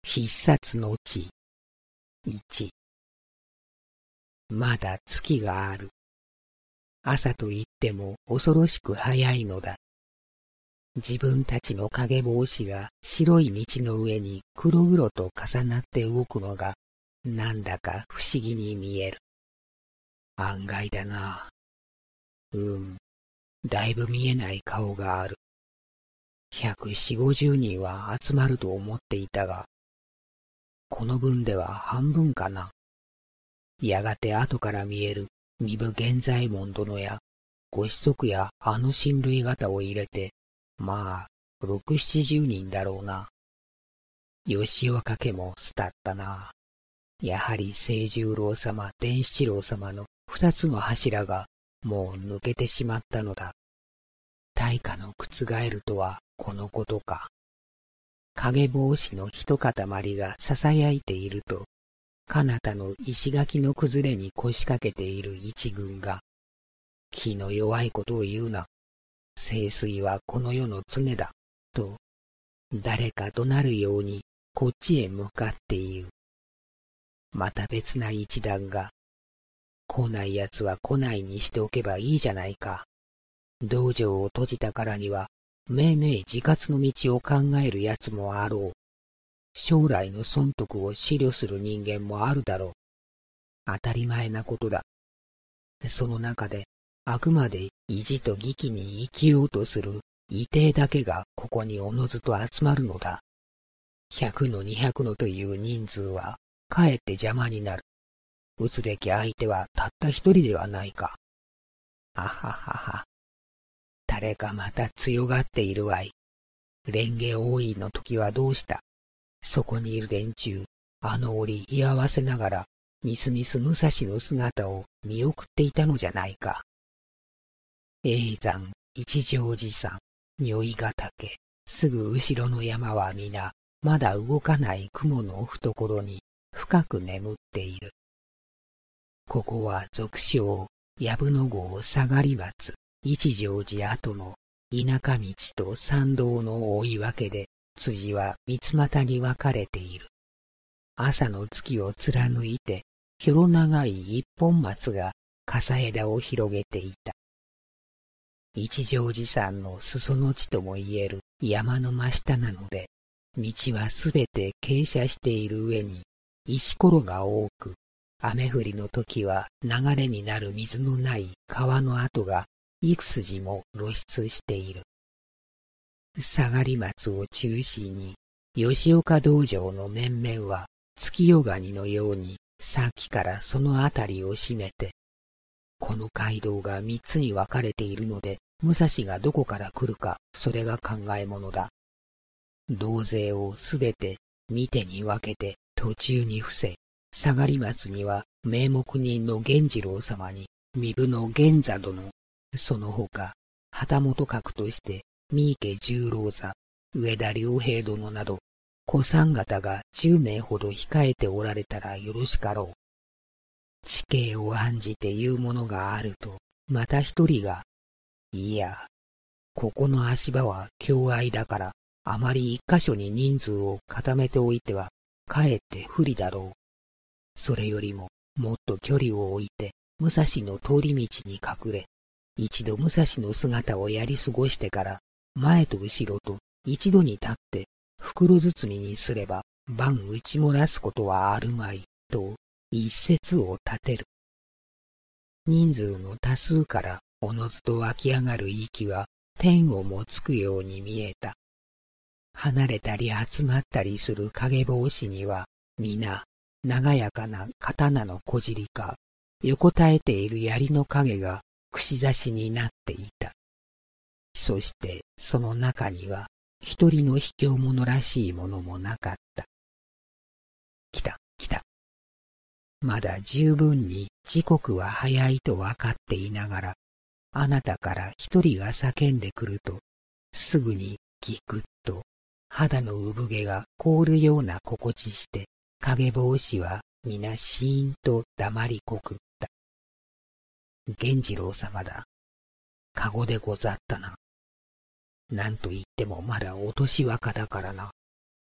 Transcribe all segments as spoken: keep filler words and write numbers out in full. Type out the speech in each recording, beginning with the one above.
必殺の地。いち。まだ月がある。朝といっても恐ろしく早いのだ。自分たちの影帽子が白い道の上に黒々と重なって動くのがなんだか不思議に見える。案外だな。うん、だいぶ見えない顔がある。百四五十人は集まると思っていたが、この分では半分かな。やがて後から見える身分源左衛門殿やご子息やあの親類方を入れて、まあ六七十人だろうな。吉岡家もすたったな。やはり清十郎様、伝七郎様の二つの柱がもう抜けてしまったのだ。大化の覆るとはこのことか。影帽子の一塊が囁いていると、彼方の石垣の崩れに腰掛けている一軍が、気の弱いことを言うな。聖水はこの世の常だ。と、誰か怒鳴るようにこっちへ向かって言う。また別な一団が、来ない奴は来ないにしておけばいいじゃないか。道場を閉じたからには、めいめい自活の道を考える奴もあろう。将来の損得を思慮する人間もあるだろう。当たり前なことだ。その中で、あくまで意地と義気に生きようとする異弟だけがここにおのずと集まるのだ。百の二百のという人数は、かえって邪魔になる。撃つべき相手はたった一人ではないか。あははは。誰かまた強がっているわい。蓮華王位の時はどうした。そこにいる連中、あの折居合わせながら、みすみす武蔵の姿を見送っていたのじゃないか。叡山、一乗寺山、如意ヶ岳、すぐ後ろの山は皆、まだ動かない雲の懐に深く眠っている。ここは俗称、藪の郷下がり松、一乗寺跡の田舎道と山道の追い分けで、辻は三つ股に分かれている。朝の月を貫いて、広長い一本松が笠枝を広げていた。一乗寺山の裾の地とも言える山の真下なので、道はすべて傾斜している上に、石ころが多く、雨降りの時は流れになる水のない川の跡が幾筋も露出している。下がり松を中心に、吉岡道場の面々は月夜ガニのようにさっきからそのあたりを占めて、この街道が三つに分かれているので、武蔵がどこから来るか、それが考えものだ。道勢をすべて三手に分けて途中に伏せ、下がり松には名目人の源次郎様に身分の源座殿、その他旗本格として三池十郎座、上田良平殿など小さん方が十名ほど控えておられたらよろしかろう。地形を案じて言うものがあると、また一人が、いや、ここの足場は狭隘だから、あまり一箇所に人数を固めておいては、かえって不利だろう。それよりも、もっと距離を置いて、武蔵の通り道に隠れ、一度武蔵の姿をやり過ごしてから、前と後ろと一度に立って、袋包みにすれば、晩打ち漏らすことはあるまい、と一説を立てる。人数の多数からおのずと湧き上がる息は、天をもつくように見えた。離れたり集まったりする影帽子には、皆、長やかな刀の小尻か、横たえている槍の影が串刺しになっていた。そして、その中には、一人の卑怯者らしいものもなかった。来た、来た。まだ十分に時刻は早いと分かっていながら、あなたから一人が叫んでくると、すぐにギクッと、肌の産毛が凍るような心地して、影帽子は皆シーンと黙りこくった。源次郎様だ。かごでござったな。なんと言ってもまだお年若だからな。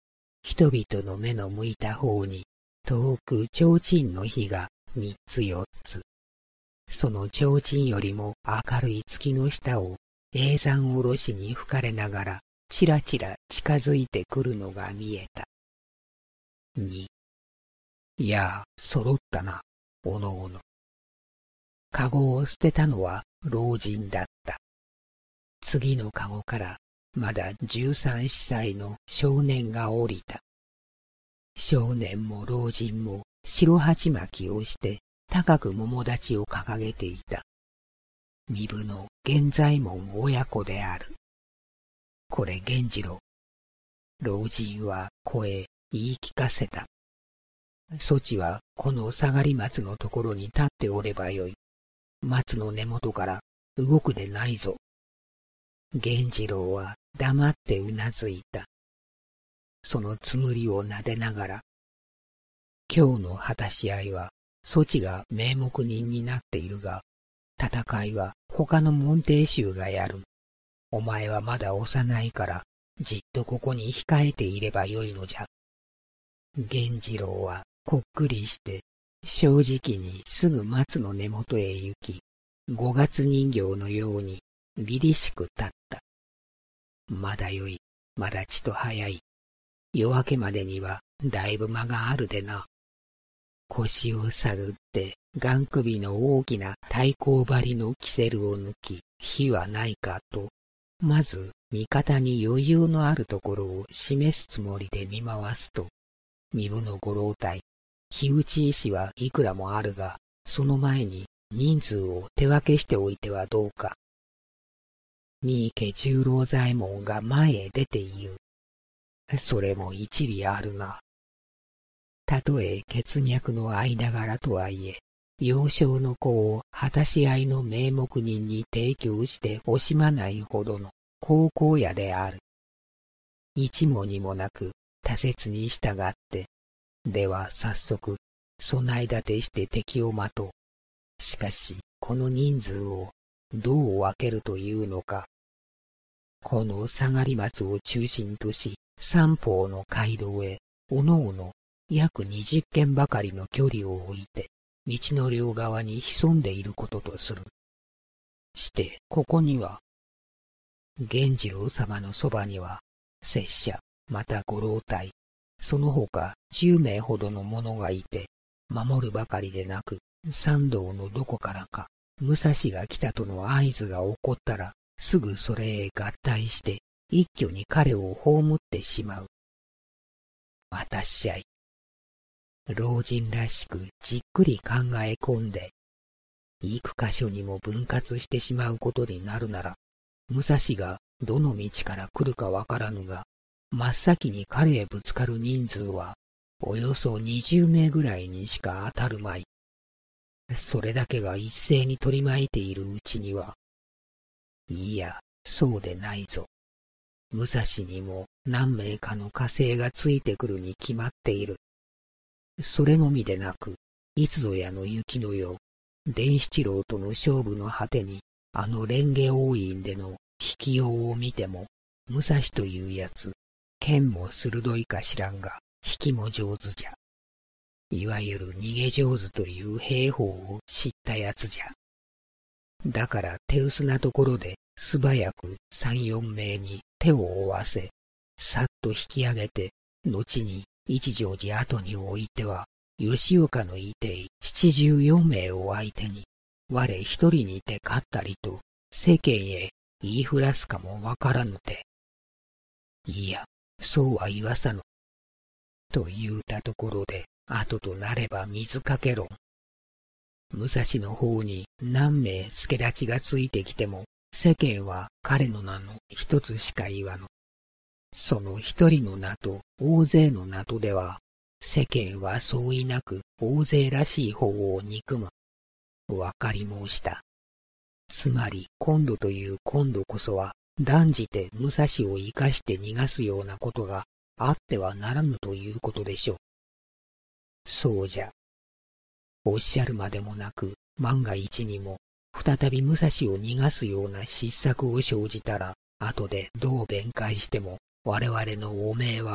人々の目の向いた方に、遠く提灯の火が三つ四つ。その提灯よりも明るい月の下を叡山おろしに吹かれながら、ちらちら近づいてくるのが見えた。に、いや、揃ったな、おのおの。かごを捨てたのは老人だった。次のかごからまだ十三四歳の少年が降りた。少年も老人も白鉢巻きをして高く桃立ちを掲げていた。身分の源左衛門親子である。これ源次郎。老人は声言い聞かせた。そちはこの下がり松のところに立っておればよい。松の根元から動くでないぞ。源次郎は黙ってうなずいた。そのつむりを撫でながら、今日の果たし合いは、そちが名目人になっているが、戦いは他の門弟衆がやる。お前はまだ幼いから、じっとここに控えていればよいのじゃ。源次郎はこっくりして、正直にすぐ松の根元へ行き、五月人形のように凛々しく立った。まだよい、まだちと早い。夜明けまでにはだいぶ間があるでな。腰を探って眼首の大きな太鼓針のキセルを抜き、火はないかと、まず味方に余裕のあるところを示すつもりで見回すと、身分のご老体、火打ち石はいくらもあるが、その前に人数を手分けしておいてはどうか。三池十郎左衛門が前へ出て言う。それも一理あるな。たとえ血脈の間柄とはいえ、幼少の子を果たし合いの名目人に提供して惜しまないほどの高校屋である。一も二もなく多説に従って、では早速備え立てして敵を待とう。しかしこの人数をどう分けるというのか。この下がり松を中心とし、三方の街道へ、おのおの約二十軒ばかりの距離を置いて、道の両側に潜んでいることとする。して、ここには、源次郎様のそばには、拙者、またご老体、その他十名ほどの者がいて、守るばかりでなく、山道のどこからか、武蔵が来たとの合図が起こったら、すぐそれへ合体して、一挙に彼を葬ってしまう。またっしゃい。老人らしくじっくり考え込んで、幾箇所にも分割してしまうことになるなら、武蔵がどの道から来るかわからぬが、真っ先に彼へぶつかる人数は、およそ二十名ぐらいにしか当たるまい。それだけが一斉に取り巻いているうちには、いや、そうでないぞ。武蔵にも何名かの家政がついてくるに決まっている。それのみでなく、いつぞやの雪のよう、伝七郎との勝負の果てに、あの蓮華王院での引きようを見ても、武蔵というやつ、剣も鋭いか知らんが、引きも上手じゃ。いわゆる逃げ上手という兵法を知ったやつじゃ。だから手薄なところで素早く三四名に手を負わせ、さっと引き上げて、後に一乗寺後に置いては、吉岡のいて七十四名を相手に、我一人にて勝ったりと、世間へ言いふらすかもわからぬて。いや、そうは言わさぬ。と言うたところで、後となれば水かけ論。武蔵の方に何名助立ちがついてきても、世間は彼の名の一つしか言わぬ。その一人の名と大勢の名とでは、世間は相違なく大勢らしい方を憎む。わかり申した。つまり今度という今度こそは、断じて武蔵を生かして逃がすようなことがあってはならぬということでしょう。そうじゃ。おっしゃるまでもなく、万が一にも、再び武蔵を逃がすような失策を生じたら、後でどう弁解しても、我々の汚名は、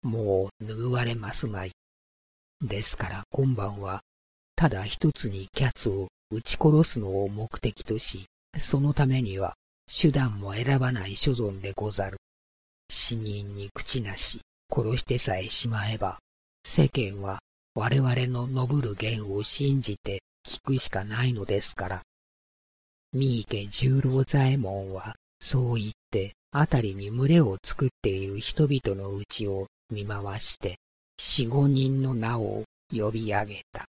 もう拭われますまい。ですから今晩は、ただ一つにキャツを撃ち殺すのを目的とし、そのためには手段も選ばない所存でござる。死人に口なし、殺してさえしまえば、世間は我々の信る言を信じて聞くしかないのですから。三池十郎左衛門は、そう言って、あたりに群れを作っている人々のうちを見回して、四五人の名を呼び上げた。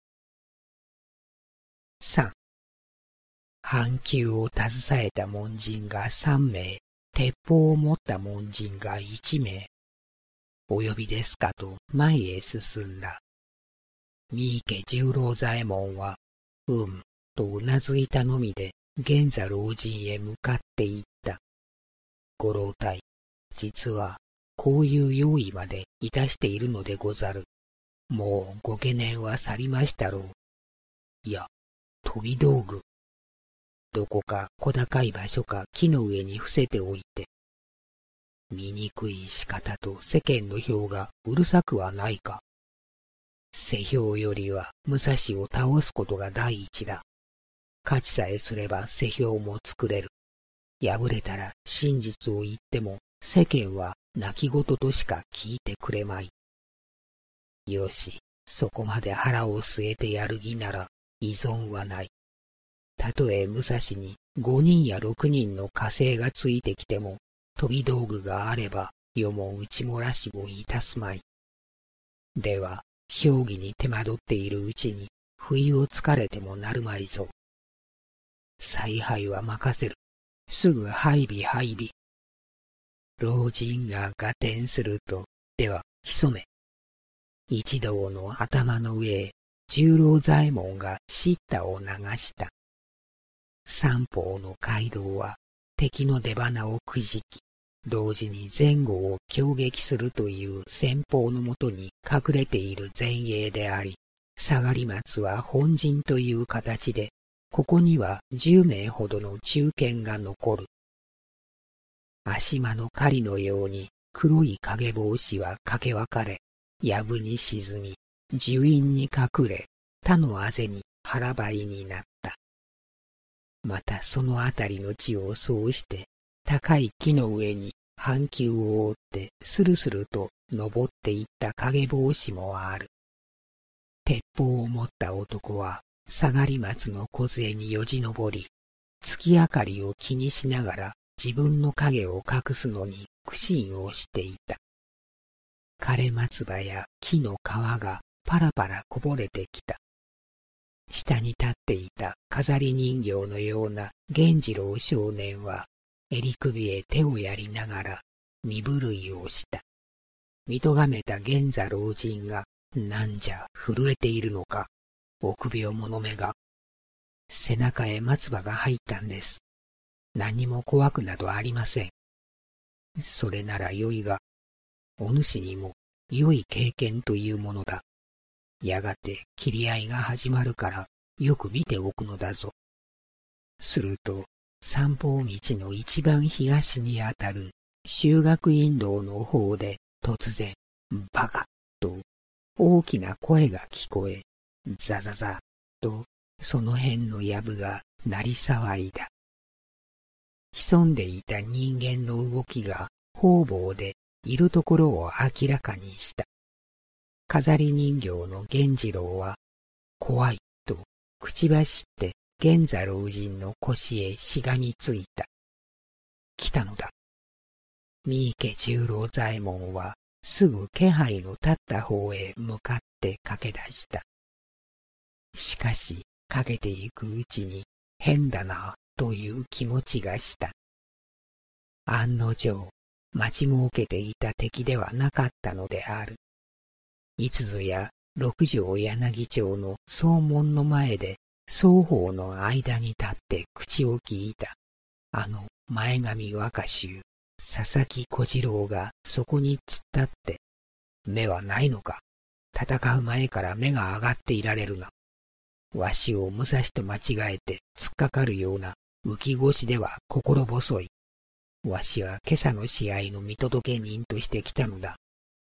三、半弓を携えた門人が三名、鉄砲を持った門人が一名。お呼びですかと前へ進んだ。三池十郎左衛門は、うん、とうなずいたのみで、源座老人へ向かって行った。ご老体、実は、こういう用意までいたしているのでござる。もうご懸念は去りましたろう。いや、飛び道具。どこか小高い場所か木の上に伏せておいて。醜い仕方と世間の評がうるさくはないか。世評よりは武蔵を倒すことが第一だ。勝ちさえすれば世評も作れる。敗れたら真実を言っても世間は泣き言としか聞いてくれまい。よし、そこまで腹を据えてやる義なら依存はない。たとえ武蔵に五人や六人の家政がついてきても、飛び道具があれば世も打ち漏らしをいたすまい。では、評議に手間取っているうちに、不意をつかれてもなるまいぞ。采配は任せる。すぐ配備配備。老人が合点すると、では、潜め。一同の頭の上へ、十郎左衛門が叱咤を流した。三方の街道は、敵の出鼻をくじき、同時に前後を攻撃するという戦法のもとに隠れている前衛であり、下がり松は本陣という形で、ここには十名ほどの中堅が残る。足間の狩りのように黒い影帽子はかけ分かれ、藪に沈み、樹蔭に隠れ、他のあぜに腹ばいになった。またそのあたりの地をそうして、高い木の上に半弓を覆ってスルスルと登っていった影帽子もある。鉄砲を持った男は、下がり松の梢によじ登り、月明かりを気にしながら自分の影を隠すのに苦心をしていた。枯れ松葉や木の皮がパラパラこぼれてきた。下に立っていた飾り人形のような源次郎少年は、襟首へ手をやりながら身震いをした。見とがめた源座老人が、なんじゃ震えているのか。臆病者めが。背中へ松葉が入ったんです。何も怖くなどありません。それならよいが、お主にも良い経験というものだ。やがて切り合いが始まるからよく見ておくのだぞ。すると、三方道の一番東にあたる修学院道の方で突然、バカッと大きな声が聞こえ、ザザザとその辺の藪が鳴り騒いだ。潜んでいた人間の動きが方々でいるところを明らかにした。飾り人形の源次郎は、怖いと口走って源座老人の腰へしがみついた。来たのだ。三池十郎左衛門はすぐ気配の立った方へ向かって駆け出した。しかし、かけていくうちに変だなという気持ちがした。案の定、待ちもうけていた敵ではなかったのである。いつぞや六条柳町の総門の前で双方の間に立って口を聞いた。あの前髪若衆、佐々木小次郎がそこに突っ立って、目はないのか。戦う前から目が上がっていられるな。わしを武蔵と間違えて突っかかるような浮き腰では心細い。わしは今朝の試合の見届け人として来たのだ。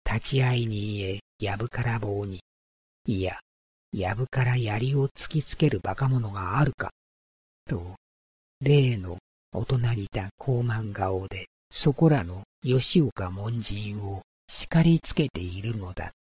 立ち会い人へやぶから棒に、いや、やぶから槍を突きつけるバカ者があるか、と、例の大人びた高慢顔で、そこらの吉岡門人を叱りつけているのだった。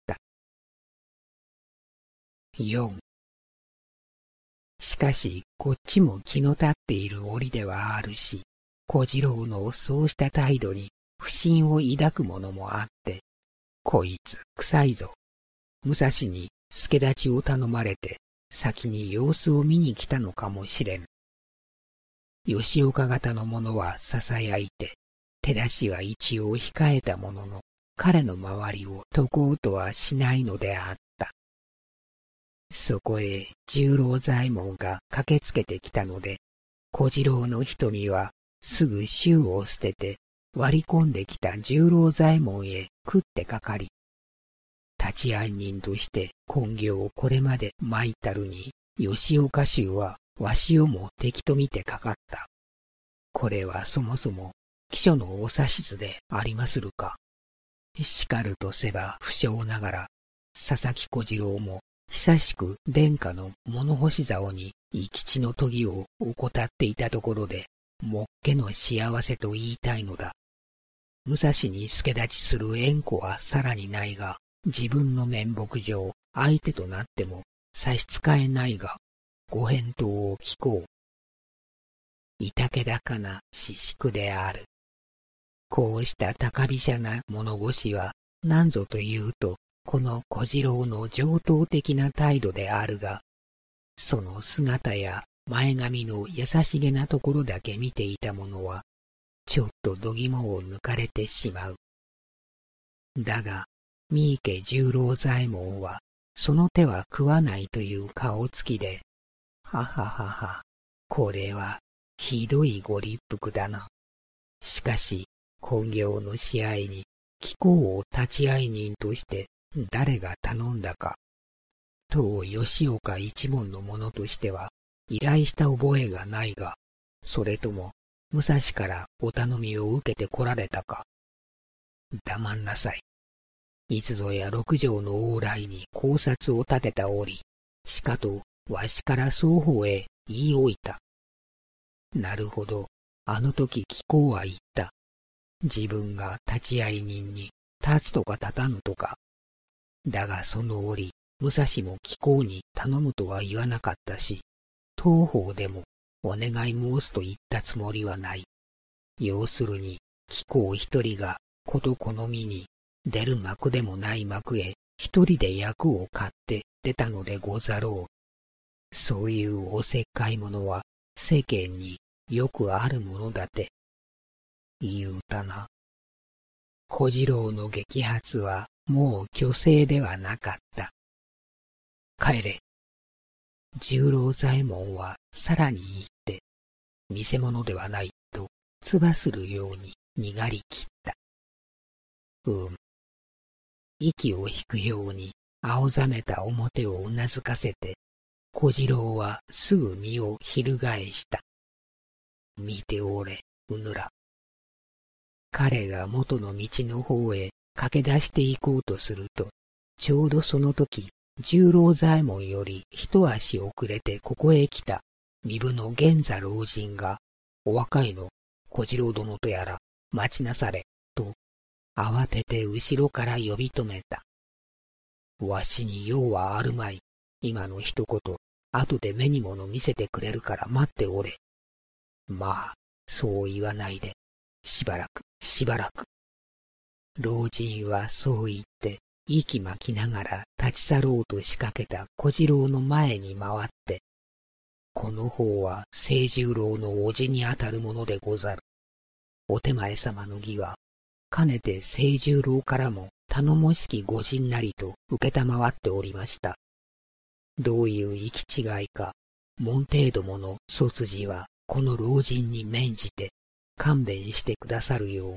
よん. しかし、こっちも気の立っている折ではあるし、小次郎のそうした態度に不審を抱く者もあって、こいつ臭いぞ。武蔵に助立ちを頼まれて、先に様子を見に来たのかもしれん。吉岡方の者は囁いて、手出しは一応控えたものの、彼の周りを解こうとはしないのであった。そこへ十郎左衛門が駆けつけてきたので、小次郎の瞳はすぐ衆を捨てて割り込んできた十郎左衛門へ食ってかかり、立ち会い人として根性をこれまで参ったるに、吉岡衆はわしをも敵と見てかかった。これはそもそも貴書のお指図でありまするか。しかるとせば不詳ながら、佐々木小次郎も久しく殿下の物干し竿に生き地の研ぎを怠っていたところで、もっけの幸せと言いたいのだ。武蔵に助立ちする縁故はさらにないが、自分の面目上相手となっても差し支えないが、ご返答を聞こう。いたけだかな私淑である。こうした高飛車な物腰は何ぞというと、この小次郎の上等的な態度であるが、その姿や前髪の優しげなところだけ見ていた者は、ちょっと度肝を抜かれてしまう。だが、三池十郎左衛門は、その手は食わないという顔つきで、はははは、これはひどいご立腹だな。しかし、本業の試合に貴公を立会人として誰が頼んだか。当吉岡一門の者としては依頼した覚えがないが、それとも武蔵からお頼みを受けて来られたか。黙んなさい。いつぞや六条の往来に考察を立てた折、しかとわしから双方へ言い置いた。なるほど、あの時貴公は言った。自分が立会人に立つとか立たぬとか。だがその折、武蔵も貴公に頼むとは言わなかったし、当方でもお願い申すと言ったつもりはない。要するに、貴公一人がこと好みに、出る幕でもない幕へ一人で役を買って出たのでござろう。そういうおせっかい者は世間によくあるものだて。言うたな。小次郎の激発はもう虚勢ではなかった。帰れ。十郎左衛門はさらに言って、見せ物ではないとつばするようににがり切った。うん。息を引くように青ざめた表をうなずかせて、小次郎はすぐ身を翻した。見ておれ、うぬら。彼が元の道の方へ駆け出して行こうとすると、ちょうどその時、十郎左衛門より一足遅れてここへ来た身分の源座老人が、お若いの小次郎殿とやら待ちなされ、と慌てて後ろから呼び止めた。わしに用はあるまい。今の一言、後で目に物見せてくれるから待っておれ。まあ、そう言わないで。しばらく、しばらく。老人はそう言って、息巻きながら立ち去ろうと仕掛けた小次郎の前に回って、この方は清十郎の叔父にあたるものでござる。お手前様の儀は、かねて清十郎からも頼もしき御仁なりと受けたまわっておりました。どういう行き違いか、門弟どもの卒字はこの老人に免じて勘弁してくださるよう。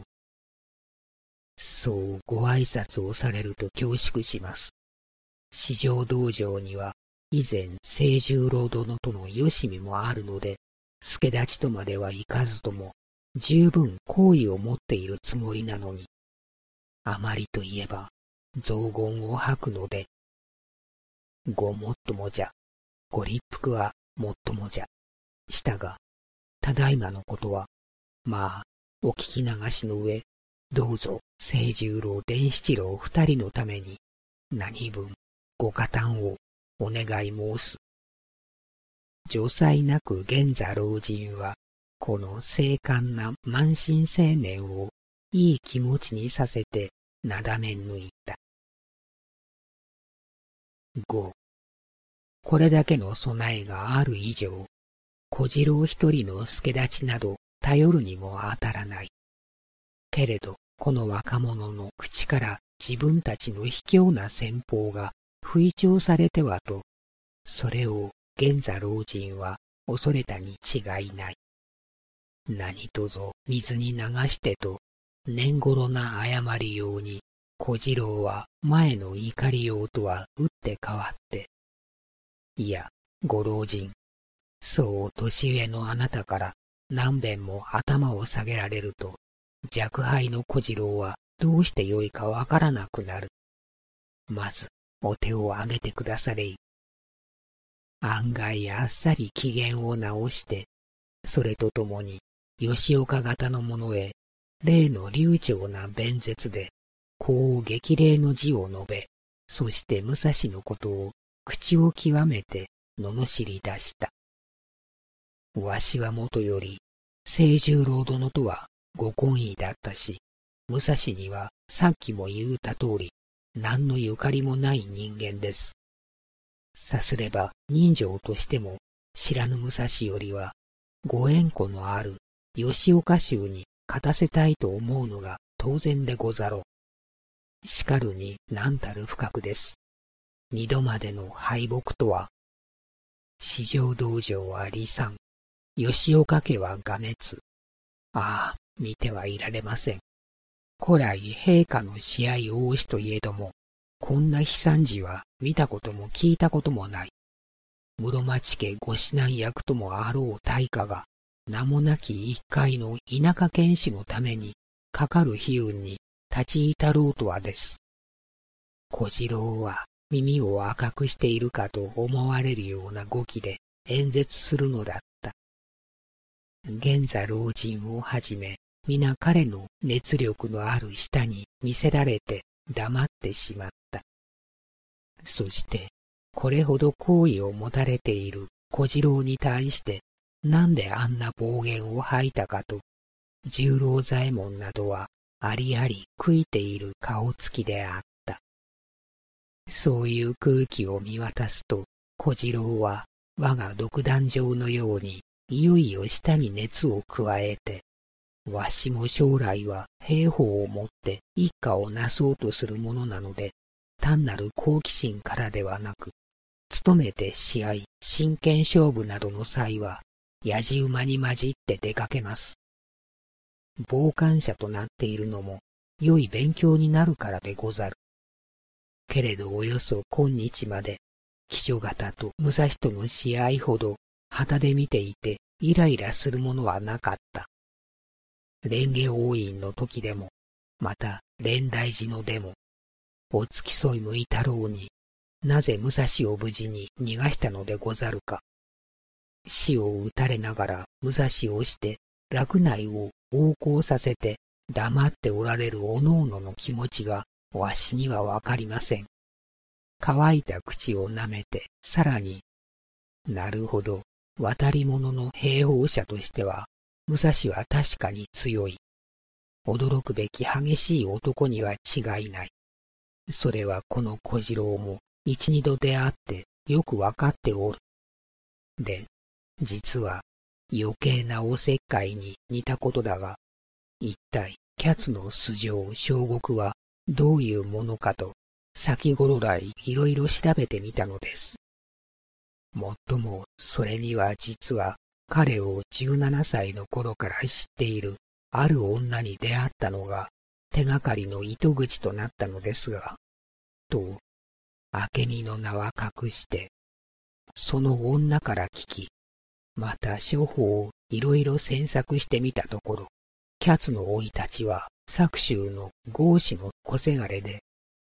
そうご挨拶をされると恐縮します。四条道場には以前清十郎殿とのよしみもあるので、助立ちとまではいかずとも十分好意を持っているつもりなのに、あまりといえば雑言を吐くので、ごもっともじゃ、ご立腹はもっともじゃ、したが、ただいまのことは、まあ、お聞き流しの上、どうぞ清十郎伝七郎二人のために、何分ご加担をお願い申す。助才なく現座老人は、この精悍な満身青年をいい気持ちにさせてなだめ抜いた。ご. これだけの備えがある以上、小次郎一人の助立ちなど頼るにも当たらない。けれど、この若者の口から自分たちの卑怯な戦法が吹聴されてはと、それを現座老人は恐れたに違いない。何とぞ水に流してと、年頃な謝りように、小次郎は前の怒りようとは打って変わって、いや、ご老人、そう年上のあなたから何遍も頭を下げられると、若輩の小次郎はどうしてよいかわからなくなる。まず、お手を挙げてくだされい。案外あっさり機嫌を直して、それとともに、吉岡方の者へ、例の流暢な弁舌で、こう激励の字を述べ、そして武蔵のことを口を極めて罵り出した。わしはもとより、清十郎殿とはご懇意だったし、武蔵にはさっきも言うた通り、何のゆかりもない人間です。さすれば人情としても、知らぬ武蔵よりは、ご縁故のある吉岡州に勝たせたいと思うのが当然でござろう。しかるに何たる不覚です。二度までの敗北とは、四条道場は離散、吉岡家は瓦滅。ああ、見てはいられません。古来陛下の試合大しといえども、こんな悲惨事は見たことも聞いたこともない。室町家ご指南役ともあろう大家が、名もなき一介の田舎剣士のためにかかる悲運に立ち至ろうとはです。小次郎は耳を赤くしているかと思われるような語気で演説するのだった。現座老人をはじめ、皆彼の熱力のある舌に見せられて黙ってしまった。そして、これほど好意を持たれている小次郎に対して、なんであんな暴言を吐いたかと、十郎左衛門などはありあり悔いている顔つきであった。そういう空気を見渡すと、小次郎は我が独壇場のようにいよいよ舌に熱を加えて、わしも将来は兵法をもって一家をなそうとするものなので、単なる好奇心からではなく、努めて試合、真剣勝負などの際は、やじ馬に混じって出かけます。傍観者となっているのも、良い勉強になるからでござる。けれどおよそ今日まで、騎所方と武蔵との試合ほど、旗で見ていてイライラするものはなかった。蓮華応院の時でも、また蓮台寺のでも、お付き添い向いたろうに、なぜ武蔵を無事に逃がしたのでござるか。死を打たれながら武蔵をして洛内を横行させて黙っておられるおのおのの気持ちがわしにはわかりません。乾いた口を舐めてさらに、なるほど、渡り物の兵法者としては武蔵は確かに強い。驚くべき激しい男には違いない。それはこの小次郎も一二度出会ってよくわかっておる。で、実は余計なおせっかいに似たことだが、一体キャツの素性小国はどういうものかと先頃来いろいろ調べてみたのです。もっともそれには実は彼をじゅうななさいの頃から知っているある女に出会ったのが手がかりの糸口となったのですが、と、明美の名は隠して、その女から聞き、また処方をいろいろ詮索してみたところ、キャツの甥たちは朔州の豪士の小せがれで、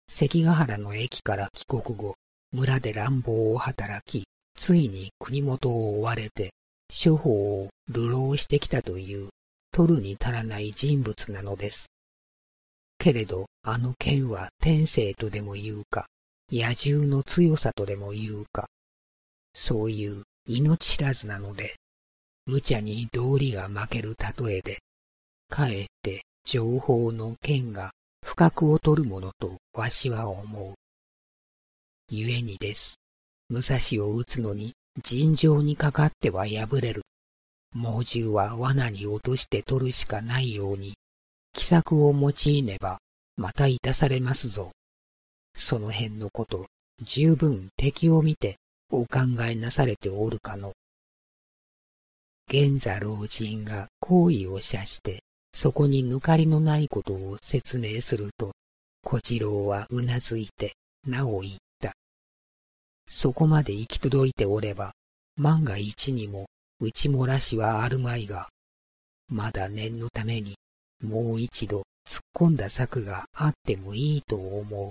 関ヶ原の駅から帰国後、村で乱暴を働き、ついに国元を追われて、諸方を流浪してきたという、取るに足らない人物なのです。けれど、あの剣は天性とでも言うか、野獣の強さとでも言うか、そういう命知らずなので、無茶に道理が負ける例えで、かえって情報の剣が不覚を取るものとわしは思う。故にです。武蔵を撃つのに尋常にかかっては破れる。猛獣は罠に落として取るしかないように、奇策を用いねばまたいたされますぞ。その辺のこと、十分敵を見てお考えなされておるかの。源座老人が好意を射して、そこに抜かりのないことを説明すると、小次郎はうなずいて、なお言った。そこまで行き届いておれば、万が一にも打ち漏らしはあるまいが、まだ念のために、もう一度突っ込んだ策があってもいいと思う。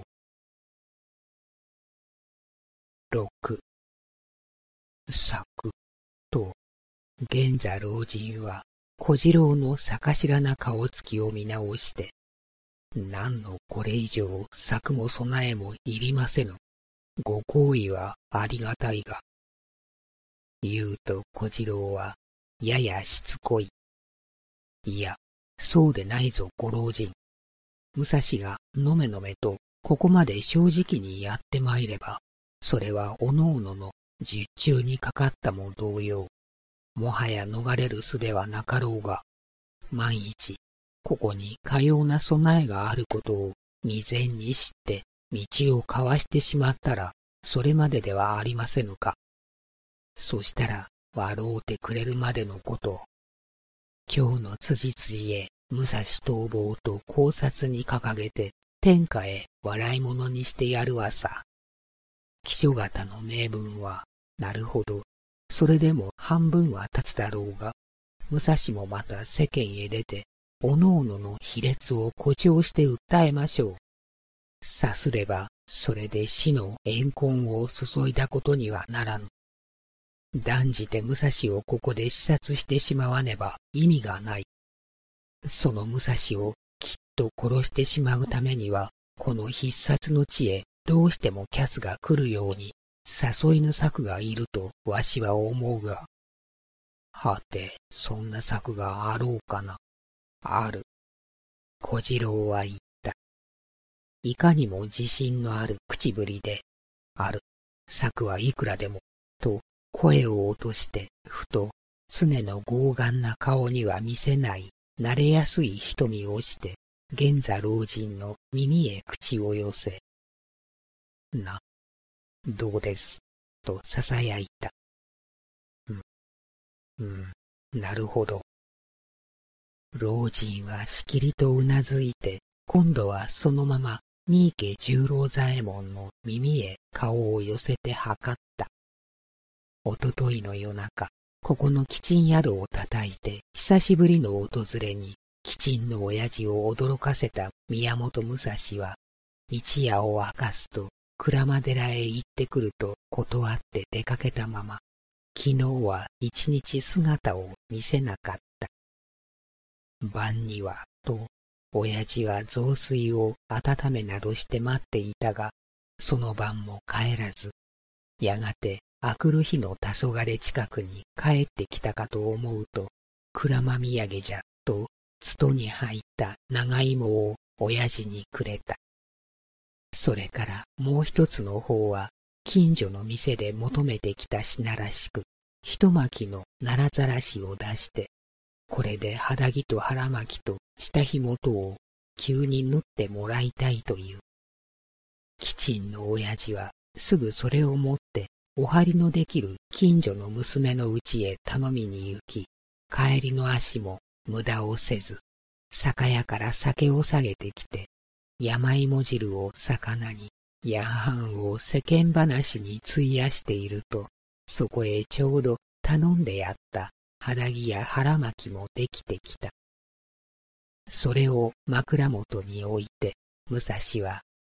ろく策と、源座老人は小次郎の逆知らな顔つきを見直して、何のこれ以上策も備えもいりませぬ。ご好意はありがたいが。言うと小次郎はややしつこい。いや、そうでないぞご老人。武蔵がのめのめとここまで正直にやってまいれば、それはおのおのの術中にかかったも同様。もはや逃れる術はなかろうが、万一、ここにかような備えがあることを未然に知って道をかわしてしまったら、それまでではありませぬか。そしたら、笑うてくれるまでのこと。今日の辻辻へ武蔵逃亡と考察に掲げて、天下へ笑い物にしてやるわさ。記書方の名文は、なるほど。それでも半分は立つだろうが、武蔵もまた世間へ出て、おのおのの卑劣を誇張して訴えましょう。さすれば、それで死の怨恨を注いだことにはならぬ。断じて武蔵をここで視察してしまわねば意味がない。その武蔵をきっと殺してしまうためには、この必殺の地へどうしてもキャスが来るように、誘いの策がいるとわしは思うが。はて、そんな策があろうかな。ある。小次郎は言った。いかにも自信のある口ぶりで、ある。策はいくらでも、と声を落として、ふと、常の傲岸な顔には見せない、慣れやすい瞳をして、源座老人の耳へ口を寄せ、な。どうです、と囁いた。うん、うん、なるほど。老人はしきりとうなずいて、今度はそのまま三池十郎左衛門の耳へ顔を寄せて測った。おとといの夜中、ここの吉ん宿を叩いて、久しぶりの訪れに、吉んの親父を驚かせた宮本武蔵は、一夜を明かすと、鞍馬寺へ行ってくると断って出かけたまま、昨日は一日姿を見せなかった。晩には、と、親父は雑炊を温めなどして待っていたが、その晩も帰らず、やがて明くる日の黄昏近くに帰ってきたかと思うと、鞍馬土産じゃと、つとに入った長芋を親父にくれた。それからもう一つの方は、近所の店で求めてきた品らしく、一巻きの奈良ざらしを出して、これで肌着と腹巻きと下紐とを急に縫ってもらいたいという。吉んの親父はすぐそれを持ってお張りのできる近所の娘の家へ頼みに行き、帰りの足も無駄をせず、酒屋から酒を下げてきて、山芋汁を魚に、夜半を世間話に費やしていると、そこへちょうど頼んでやった肌着や腹巻きもできてきた。それを枕元に置いて、武蔵は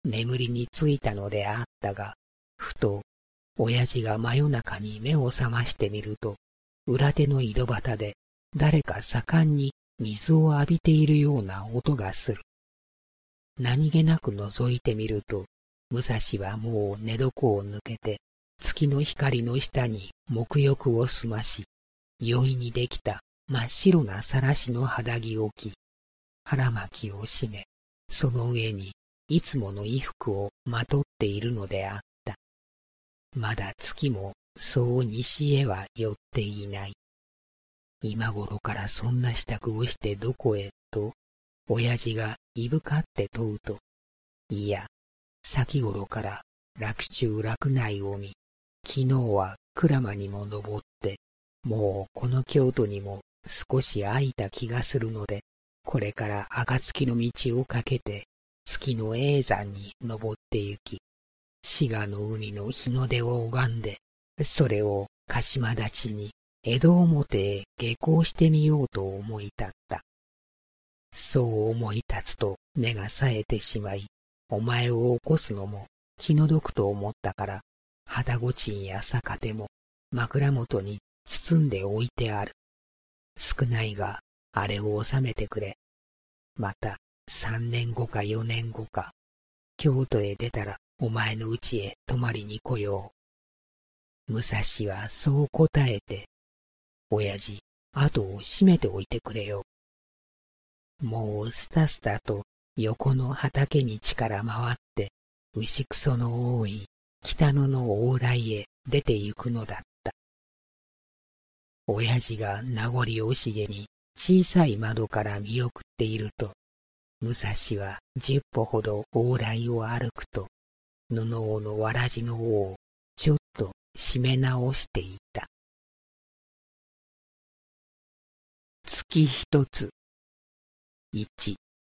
眠りについたのであったが、ふと、親父が真夜中に目を覚ましてみると、裏手の井戸端で誰か盛んに水を浴びているような音がする。何気なく覗いてみると、武蔵はもう寝床を抜けて、月の光の下に沐浴を済まし、容易にできた真っ白なさらしの肌着を着、腹巻きを締め、その上にいつもの衣服をまとっているのであった。まだ月もそう西へは寄っていない。今頃からそんな支度をしてどこへと、親父がいぶかって問うと、いや、先頃から洛中洛内を見、昨日は鞍馬にも登って、もうこの京都にも少し空いた気がするので、これから暁の道をかけて月の叡山に登って行き、滋賀の海の日の出を拝んで、それを鹿島立ちに江戸表へ下校してみようと思い立った。そう思い立つと目が冴えてしまい、お前を起こすのも気の毒と思ったから、旗ごちんや逆手も枕元に包んでおいてある。少ないが、あれを収めてくれ。また、三年後か四年後か、京都へ出たらお前の家へ泊まりに来よう。武蔵はそう答えて、親父、後を閉めておいてくれよ。もうスタスタと横の畑道から回って、牛草の多い北野の往来へ出て行くのだった。親父が名残惜しげに小さい窓から見送っていると、武蔵は十歩ほど往来を歩くと、布尾のわらじの緒をちょっと締め直していた。月一つ。一。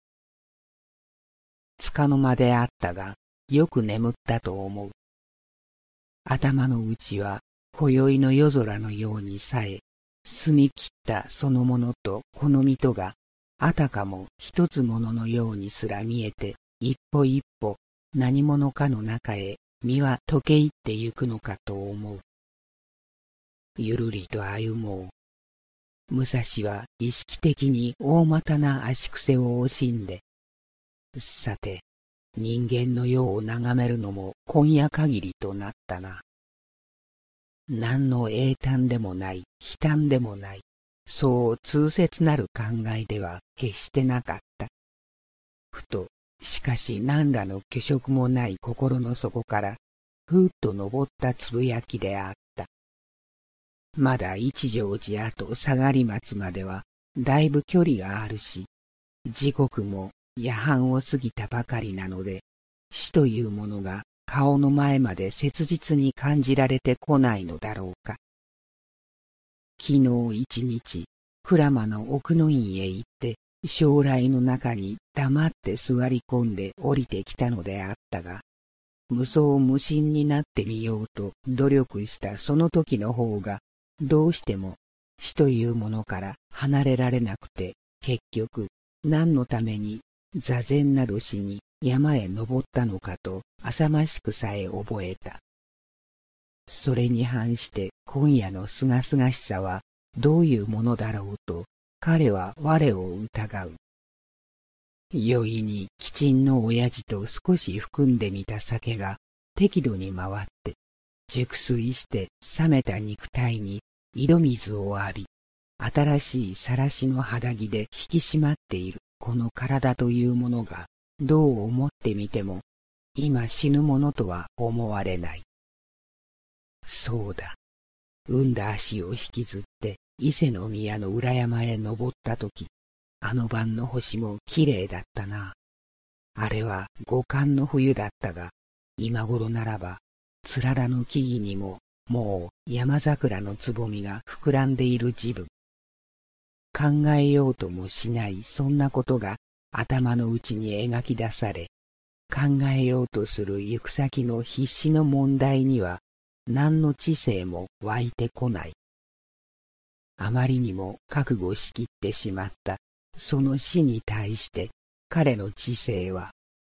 つかの間であったが、よく眠ったと思う。頭の内は今宵の夜空のようにさえ、澄み切ったそのものとこの水戸が、あたかも一つもののようにすら見えて、一歩一歩何者かの中へ身は溶け入ってゆくのかと思う。ゆるりと歩もう。武蔵は意識的に大股な足癖を惜しんで、さて、人間の世を眺めるのも今夜限りとなったな。何の英単でもない、悲嘆でもない、そう痛切なる考えでは決してなかった。ふと、しかし何らの虚飾もない心の底から、ふーっと昇ったつぶやきであった。まだ一乗寺と下がり松までは、だいぶ距離があるし、時刻も夜半を過ぎたばかりなので、死というものが顔の前まで切実に感じられてこないのだろうか。昨日一日、鞍馬の奥の院へ行って、将来の中に黙って座り込んで降りてきたのであったが、無相無心になってみようと努力したその時の方が、どうしても死というものから離れられなくて、結局何のために座禅などしに山へ登ったのかと浅ましくさえ覚えた。それに反して今夜のすがすがしさはどういうものだろうと彼は我を疑う。容易にきちんの親父と少し含んでみた酒が適度に回って、熟睡して冷めた肉体に井戸水を浴び、新しいさらしの肌着で引き締まっているこの体というものがどう思ってみても今死ぬものとは思われない。そうだ。産んだ足を引きずって伊勢の宮の裏山へ登ったとき、あの晩の星もきれいだったな。あれは五寒の冬だったが、今頃ならば、つららの木々にももう山桜のつぼみが膨らんでいる自分。考えようともしないそんなことが頭の内に描き出され、考えようとする行く先の必死の問題には何の知性も湧いてこない。あまりにも覚悟しきってしまったその死に対して彼の知性は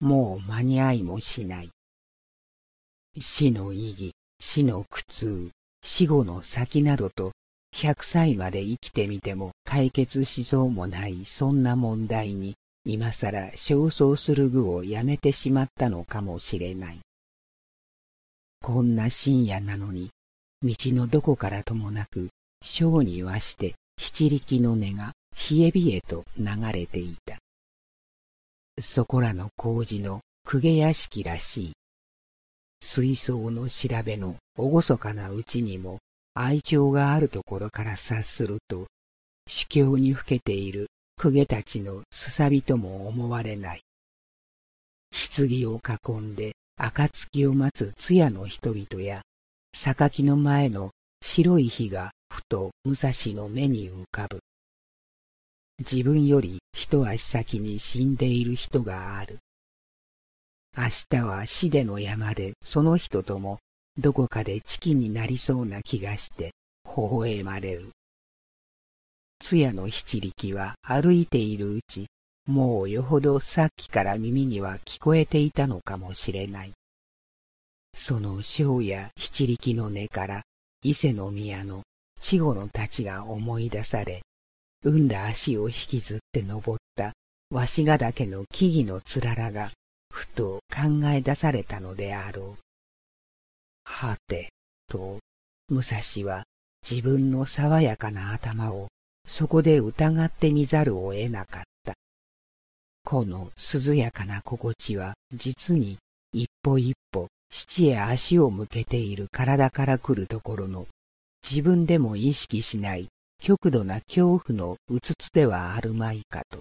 もう間に合いもしない。死の意義、死の苦痛、死後の先などと、百歳まで生きてみても解決しそうもないそんな問題に、今さら焦燥する具をやめてしまったのかもしれない。こんな深夜なのに、道のどこからともなく、小にわして七力の音が冷え冷えと流れていた。そこらの工事の公家屋敷らしい。水槽の調べの厳かなうちにも愛情があるところから察すると、主教にふけている公家たちのすさびとも思われない。棺を囲んで暁を待つ通夜の人々や、榊の前の白い火がふと武蔵の目に浮かぶ。自分より一足先に死んでいる人がある。明日は死での山でその人ともどこかで知己になりそうな気がして微笑まれる。通夜の七力は歩いているうち、もうよほどさっきから耳には聞こえていたのかもしれない。その小や七力の音から伊勢の宮の稚児のたちが思い出され、産んだ足を引きずって登った鷲ヶ岳の木々のつららがふと考え出されたのであろう。はて、と、武蔵は自分の爽やかな頭をそこで疑ってみざるを得なかった。この涼やかな心地は実に一歩一歩七へ足を向けている体から来るところの自分でも意識しない極度な恐怖のうつつではあるまいかと。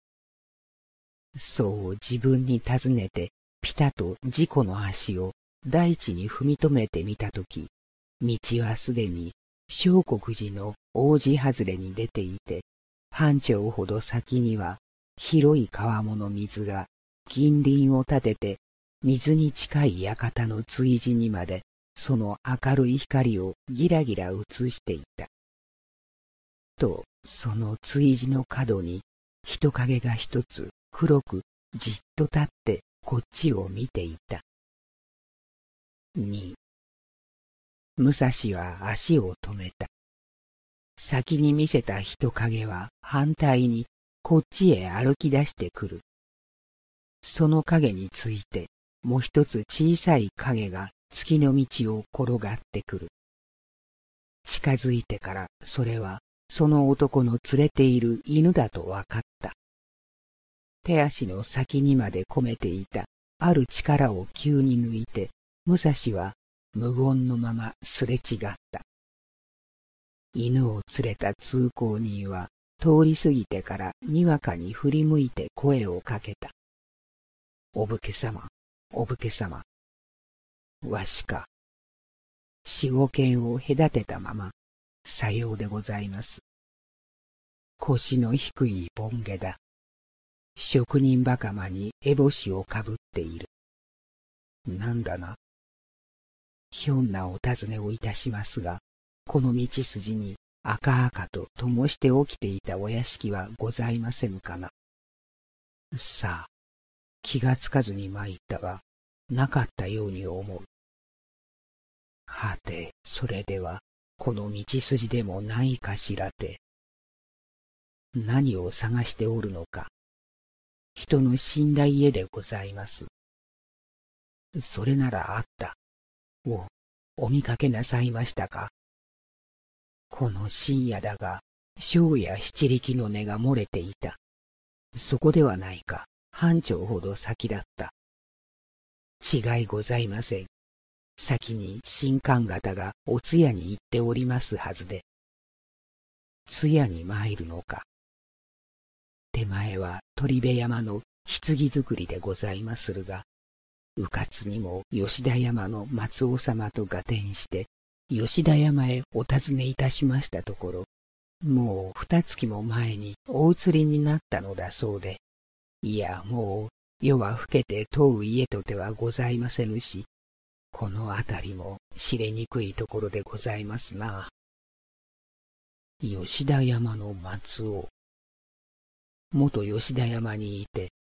そう自分に尋ねてピタと自己の足を大地に踏み止めてみたとき、道はすでに小国寺の王子外れに出ていて、半丁ほど先には広い川面の水が銀輪を立てて水に近い館の追地にまでその明るい光をギラギラ映していた。と、その追地の角に人影が一つ黒くじっと立ってこっちを見ていた。に、武蔵は足を止めた。先に見せた人影は反対にこっちへ歩き出してくる。その影についてもう一つ小さい影が月の道を転がってくる。近づいてからそれはその男の連れている犬だとわかった。手足の先にまで込めていたある力を急に抜いて、武蔵は無言のまますれ違った。犬を連れた通行人は通り過ぎてからにわかに振り向いて声をかけた。お武家様、お武家様。わしか。四五軒を隔てたまま、さようでございます。腰の低いボンゲだ。職人袴に烏帽子をかぶっている。なんだな。ひょんなお尋ねをいたしますが、この道筋に赤々と灯して起きていたお屋敷はございませんかな。さあ、気がつかずに参ったが、なかったように思う。はて、それでは、この道筋でもないかしらて。何を探しておるのか。人の死んだ家でございます。それならあった。お、お見かけなさいましたか。この深夜だが、小や七力の音が漏れていた。そこではないか、半丁ほど先だった。違いございません。先に新官方がお通夜に行っておりますはずで。通夜に参るのか。手前は鳥部山の棺作りでございまするが、うかつにも吉田山の松尾様と合点して、吉田山へお尋ねいたしましたところ、もう二月も前にお移りになったのだそうで、いやもう夜は更けて遠う家とてはございませぬし、このあたりも知れにくいところでございますな。吉田山の松尾。元吉田山にいて、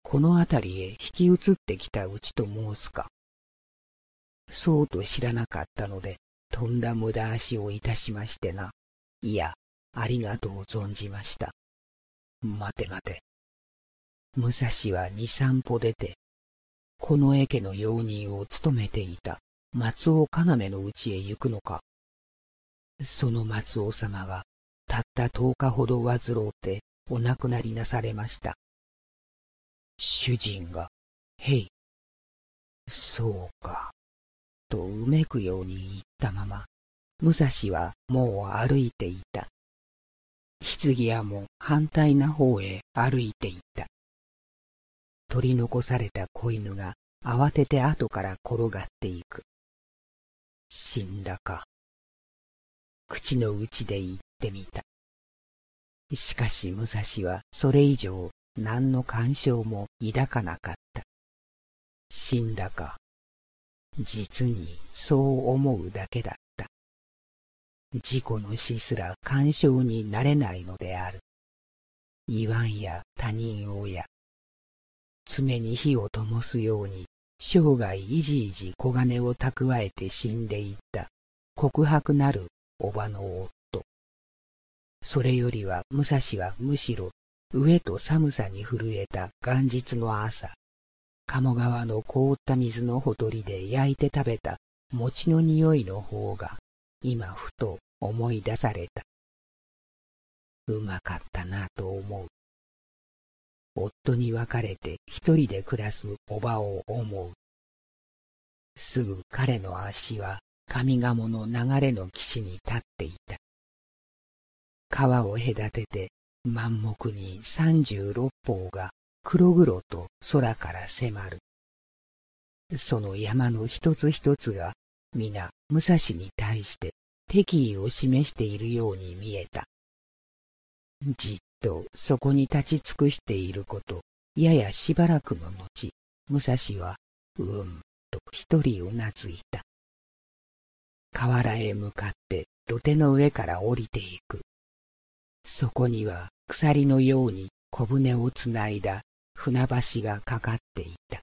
この辺りへ引き移ってきたうちと申すか。そうと知らなかったので、とんだ無駄足をいたしましてな。いや、ありがとう存じました。待て待て。武蔵は二三歩出て、この江家の用人を務めていた松尾要のうちへ行くのか。その松尾様がたった十日ほど患うてお亡くなりなされました。主人が、へい。そうか。とうめくように言ったまま、武蔵はもう歩いていた。棺屋も反対な方へ歩いていた。取り残された子犬が慌てて後から転がっていく。死んだか。口の内で言ってみた。しかし武蔵はそれ以上何の感傷も抱かなかった。死んだか。実にそう思うだけだった。自己の死すら感傷になれないのである。言わんや他人をや。爪に火を灯すように生涯いじいじ小金を蓄えて死んでいった告白なるおばの夫。それよりは武蔵はむしろ飢えと寒さに震えた元日の朝、鴨川の凍った水のほとりで焼いて食べた餅の匂いの方が今ふと思い出された。うまかったなと思う。夫に別れて一人で暮らすおばを思う。すぐ彼の足は上賀茂の流れの岸に立っていた。川を隔てて満目に三十六峰が黒々と空から迫る。その山の一つ一つが皆武蔵に対して敵意を示しているように見えた。じっとそこに立ち尽くしていること、ややしばらくの後、武蔵は、うーんと一人うなずいた。河原へ向かって土手の上から降りていく。そこには鎖のように小舟をつないだ船橋がかかっていた。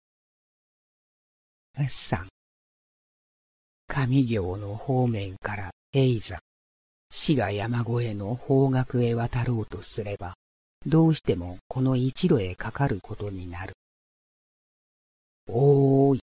三、上行の方面から叡山、滋賀山越えの方角へ渡ろうとすれば、どうしてもこの一路へかかることになる。おーい。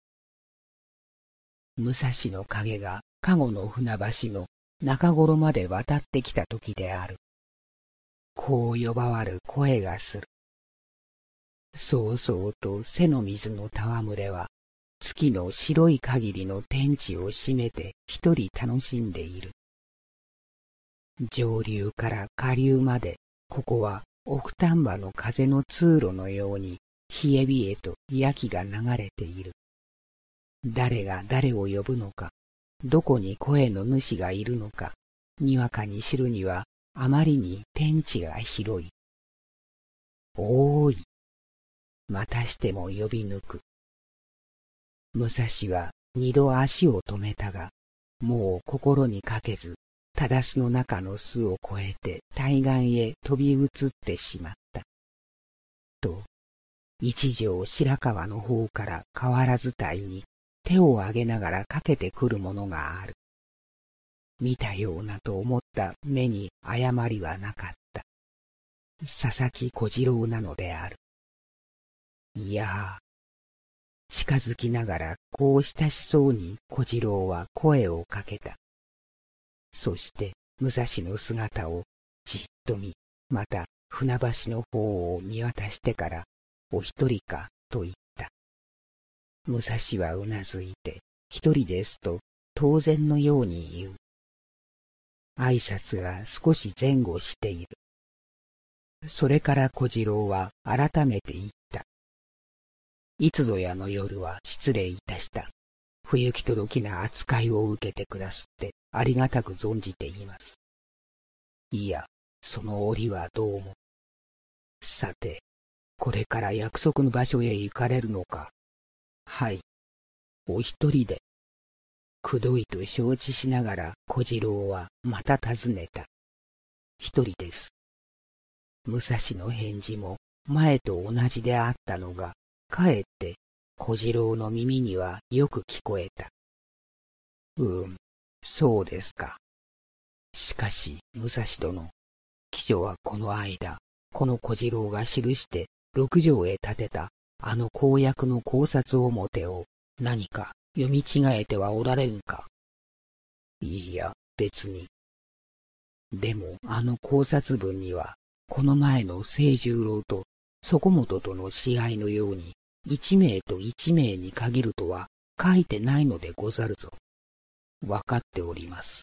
武蔵の影が籠の船橋の中頃まで渡ってきた時である。こう呼ばわる声がする。そうそうと背の水の戯れは、月の白い限りの天地を占めて一人楽しんでいる。上流から下流まで、ここは奥丹波の風の通路のように冷え冷えと焼きが流れている。誰が誰を呼ぶのか、どこに声の主がいるのか、にわかに知るにはあまりに天地が広い。おーい。またしても呼び抜く。武蔵は二度足を止めたが、もう心にかけず、忠須の中の巣を越えて対岸へ飛び移ってしまった。と、一条白川の方から河原伝いに手を挙げながらかけてくるものがある。見たようなと思った目に誤りはなかった。佐々木小次郎なのである。いやー。近づきながらこう親しそうに小次郎は声をかけた。そして武蔵の姿をじっと見、また船橋の方を見渡してからお一人かと言った。武蔵はうなずいて一人ですと当然のように言う。挨拶が少し前後している。それから小次郎は改めて言った。いつぞやの夜は失礼いたした。不行き届きな扱いを受けてくだすってありがたく存じています。いや、その折はどうも。さて、これから約束の場所へ行かれるのか。はい、お一人で。くどいと承知しながら小次郎はまた尋ねた。一人です。武蔵の返事も前と同じであったのが、かえって小次郎の耳にはよく聞こえた。うーん、そうですか。しかし、武蔵殿、貴女はこの間、この小次郎が記して六条へ立てたあの公約の考察表を何か読み違えてはおられんか。いいや、別に。でもあの考察文には、この前の清十郎と底本との試合のように、一名と一名に限るとは書いてないのでござるぞ。わかっております。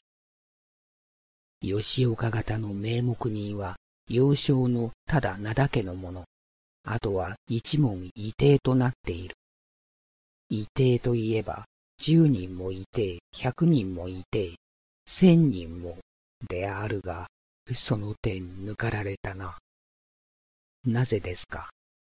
吉岡方の名目人は、幼少のただ名だけのもの。あとは一問異定となっている。異定といえば、十人もいて、百人もいて、千人もであるが、その点抜かられたな。なぜですか。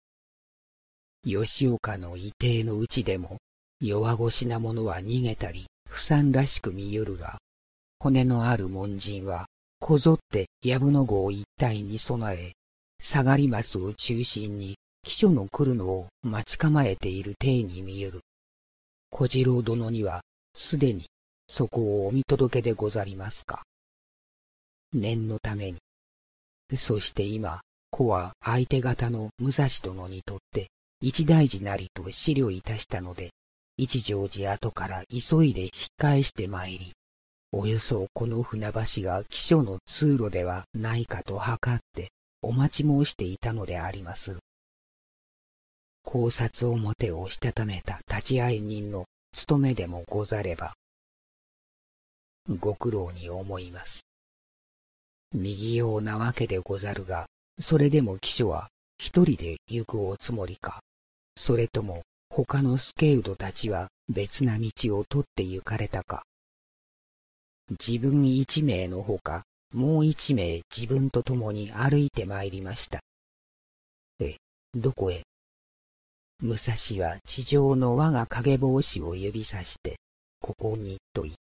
吉岡の異定のうちでも、弱腰な者は逃げたり、不参らしく見ゆるが、骨のある門人は、こぞって藪の郷一帯に備え、下がり松を中心に、貴女の来るのを待ち構えている体に見ゆる。小次郎殿には、すでに、そこをお見届けでござりますか。念のために。そして今、子は相手方の武蔵殿にとって、一大事なりと思慮いたしたので、一乗寺後から急いで引き返して参り、およそこの船橋が貴女の通路ではないかと測ってお待ち申していたのであります。考察表をしたためた立会人の務めでもござれば、ご苦労に思います。右ようなわけでござるが、それでも貴女は一人で行くおつもりか、それとも他のスケウドたちは別な道を取って行かれたか。自分一名のほか、もう一名自分と共に歩いて参りました。え、どこへ。武蔵は地上の我が影帽子を指さして、ここにと言った。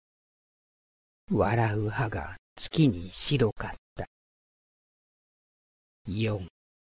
笑う歯が月に白かった。四。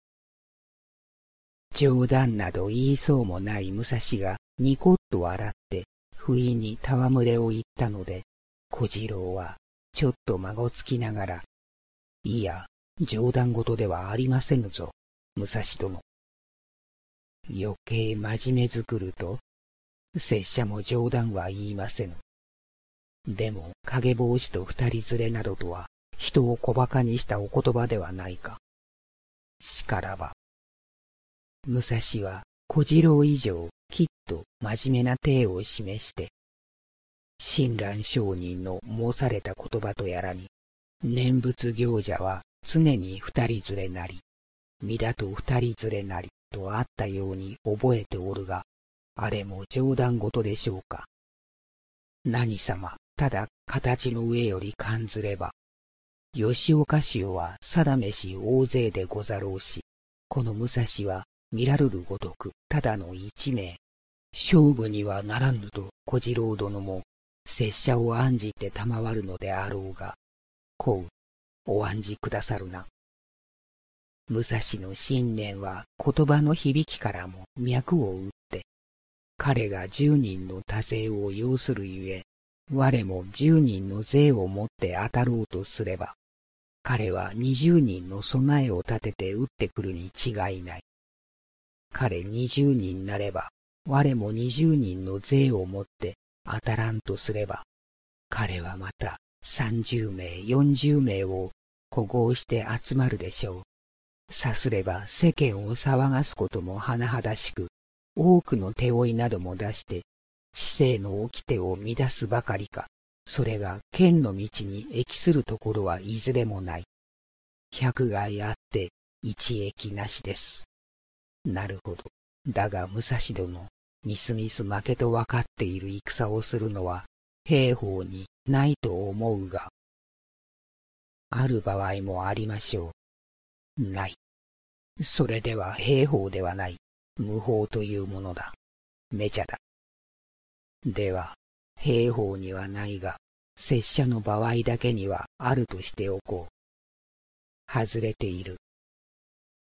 冗談など言いそうもない武蔵がニコッと笑って、不意に戯れを言ったので、小次郎はちょっと孫つきながら、いや、冗談事ではありませぬぞ、武蔵殿。余計真面目づくると、拙者も冗談は言いませぬ。でも影帽子と二人連れなどとは人を小馬鹿にしたお言葉ではないか。しからば。武蔵は小次郎以上きっと真面目な体を示して、親鸞上人の申された言葉とやらに、念仏行者は常に二人連れなり、身だと二人連れなりとあったように覚えておるが、あれも冗談事でしょうか。何様、ただ形の上より感ずれば、吉岡州は定めし大勢でござろうし、この武蔵は見らるるごとくただの一名、勝負にはならぬと小次郎殿も拙者を案じて賜るのであろうが、こう、お案じくださるな。武蔵の信念は言葉の響きからも脈を打って、彼が十人の多勢を要するゆえ、我も十人の勢をもって当たろうとすれば、彼は二十人の備えを立てて撃ってくるに違いない。彼二十人なれば、我も二十人の勢をもって当たらんとすれば、彼はまた三十名、四十名を呼合して集まるでしょう。さすれば世間を騒がすことも甚だしく、多くの手負いなども出して、知性の掟を乱すばかりか、それが剣の道に益するところはいずれもない。百害あって一益なしです。なるほど。だが武蔵殿、みすみす負けとわかっている戦をするのは、兵法にないと思うが。ある場合もありましょう。ない。それでは兵法ではない、無法というものだ。めちゃだ。では、兵法にはないが、拙者の場合だけにはあるとしておこう。外れている。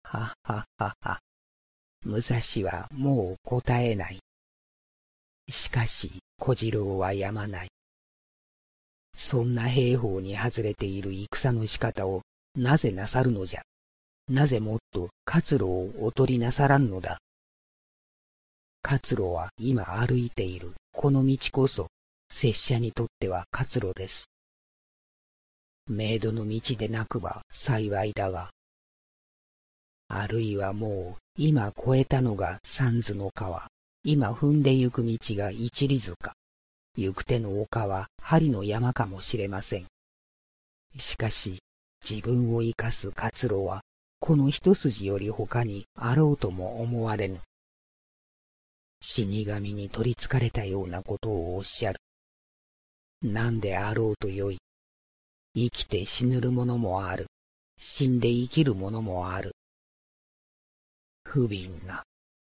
はははは。武蔵はもう答えない。しかし小次郎はやまない。そんな兵法に外れている戦の仕方をなぜなさるのじゃ。なぜもっと活路をお取りなさらんのだ。活路は今歩いているこの道こそ拙者にとっては活路です。冥土の道でなくば幸いだが、あるいはもう今越えたのが三途の川、今踏んでゆく道が一里塚、行く手の丘は針の山かもしれません。しかし自分を生かす活路はこの一筋より他にあろうとも思われぬ。死神に取りつかれたようなことをおっしゃる。何であろうとよい。生きて死ぬるものもある。死んで生きるものもある。不憫な。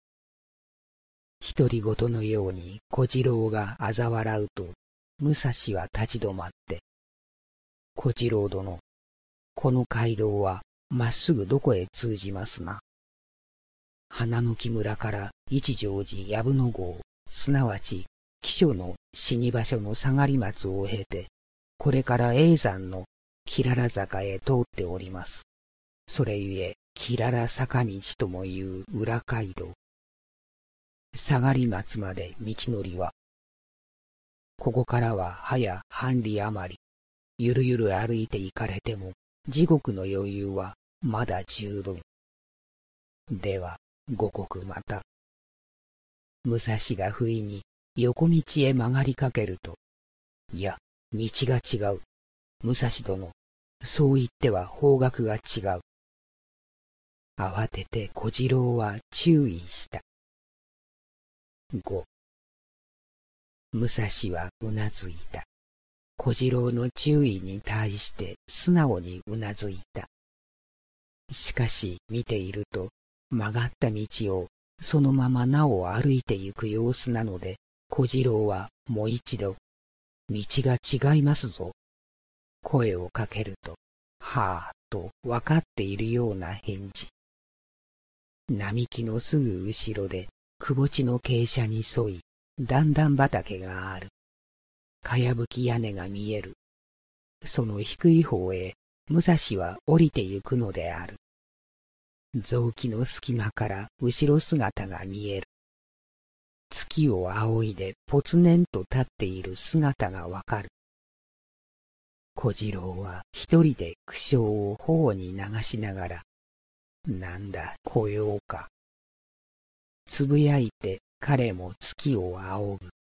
独り言のように小次郎が嘲笑うと、武蔵は立ち止まって、小次郎殿、この街道はまっすぐどこへ通じますな。花の木村から一乗寺藪の郷、すなわち木曽の死に場所の下がり松を経て、これから叡山のきらら坂へ通っております。それゆえ、きらら坂道ともいう裏街道。下がり松まで道のりは、ここからは早半里余り、ゆるゆる歩いて行かれても、地獄の余裕はまだ十分。では、五穀また。武蔵が不意に横道へ曲がりかけると、いや、道が違う。武蔵殿、そう言っては方角が違う。慌てて小次郎は注意した。五。武蔵はうなずいた。小次郎の注意に対して素直にうなずいた。しかし見ていると曲がった道をそのままなお歩いてゆく様子なので、小次郎はもう一度、道が違いますぞ。声をかけると、はぁとわかっているような返事。並木のすぐ後ろで、くぼ地の傾斜に沿い、段々畑がある。かやぶき屋根が見える。その低い方へ、武蔵は降りてゆくのである。雑木の隙間から後ろ姿が見える。月を仰いでぽつねんと立っている姿がわかる。小次郎は一人で苦笑を頬に流しながら、なんだ来ようか。つぶやいて彼も月を仰ぐ。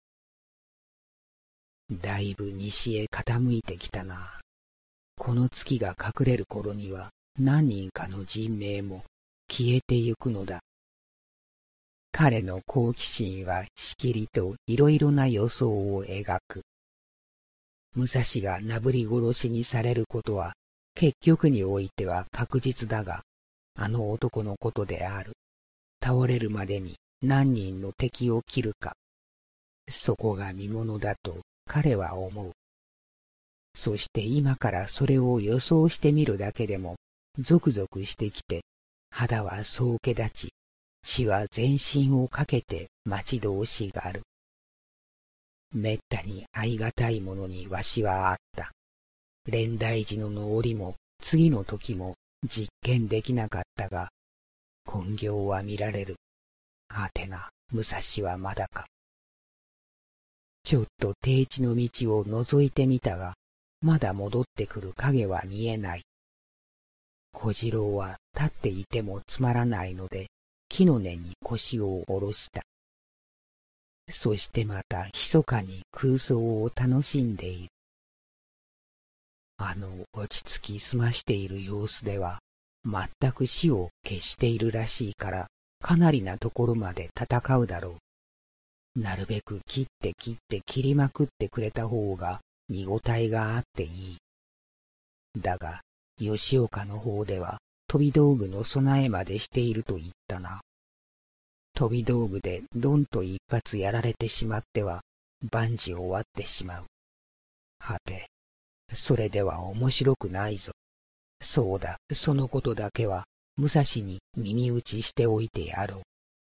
だいぶ西へ傾いてきたな。この月が隠れる頃には何人かの人命も消えてゆくのだ。彼の好奇心はしきりといろいろな予想を描く。武蔵がなぶり殺しにされることは結局においては確実だが、あの男のことである。倒れるまでに何人の敵を切るか。そこが見ものだと彼は思う。そして今からそれを予想してみるだけでもゾクゾクしてきて、肌はそうけ立ち、血は全身をかけて待ち遠しがる。めったにあいがたいものにわしはあった。蓮台寺のの折も次の時も実験できなかったが、根性は見られる。はてな、武蔵はまだか。ちょっと低地の道を覗いてみたが、まだ戻ってくる影は見えない。小次郎は立っていてもつまらないので、木の根に腰を下ろした。そしてまた密かに空想を楽しんでいる。あの落ち着きすましている様子では、全く死を消しているらしいから、かなりなところまで戦うだろう。なるべく切って切って切りまくってくれた方が見応えがあっていい。だが、吉岡の方では飛び道具の備えまでしていると言ったな。飛び道具でドンと一発やられてしまっては万事終わってしまう。はて、それでは面白くないぞ。そうだ、そのことだけは武蔵に耳打ちしておいてやろう。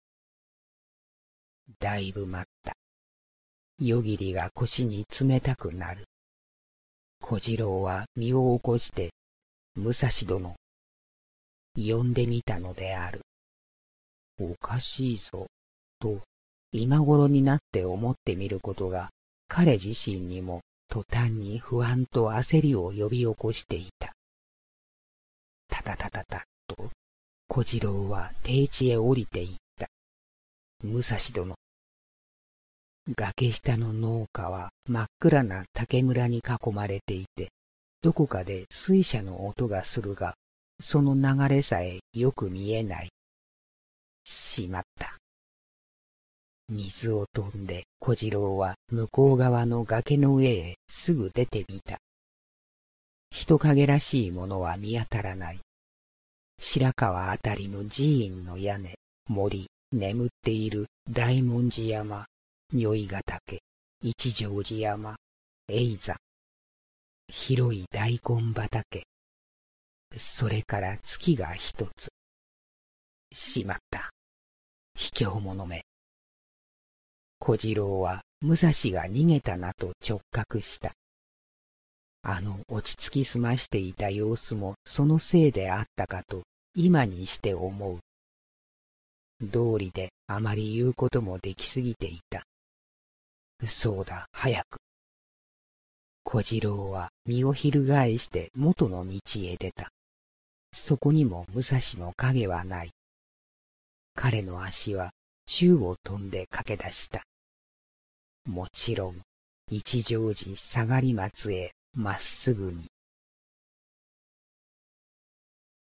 だいぶ待った。夜霧が腰に冷たくなる。小次郎は身を起こして、武蔵殿、呼んでみたのである。おかしいぞ、と今頃になって思ってみることが、彼自身にも途端に不安と焦りを呼び起こしていた。たたたたたと、小次郎は低地へ降りていった。武蔵殿。崖下の農家は真っ暗な竹村に囲まれていて、どこかで水車の音がするが、その流れさえよく見えない。しまった。水を飛んで小次郎は向こう側の崖の上へすぐ出てみた。人影らしいものは見当たらない。白川あたりの寺院の屋根、森、眠っている大文字山、如意ヶ岳、一乗寺山、叡山、広い大根畑、それから月が一つ。しまった。卑怯者め。小次郎は武蔵が逃げたなと直覚した。あの落ち着きすましていた様子もそのせいであったかと今にして思う。道理であまり言うこともできすぎていた。そうだ、早く。小次郎は身を翻して元の道へ出た。そこにも武蔵の影はない。彼の足は宙を飛んで駆け出した。もちろん、一乗寺下がり松へまっすぐに。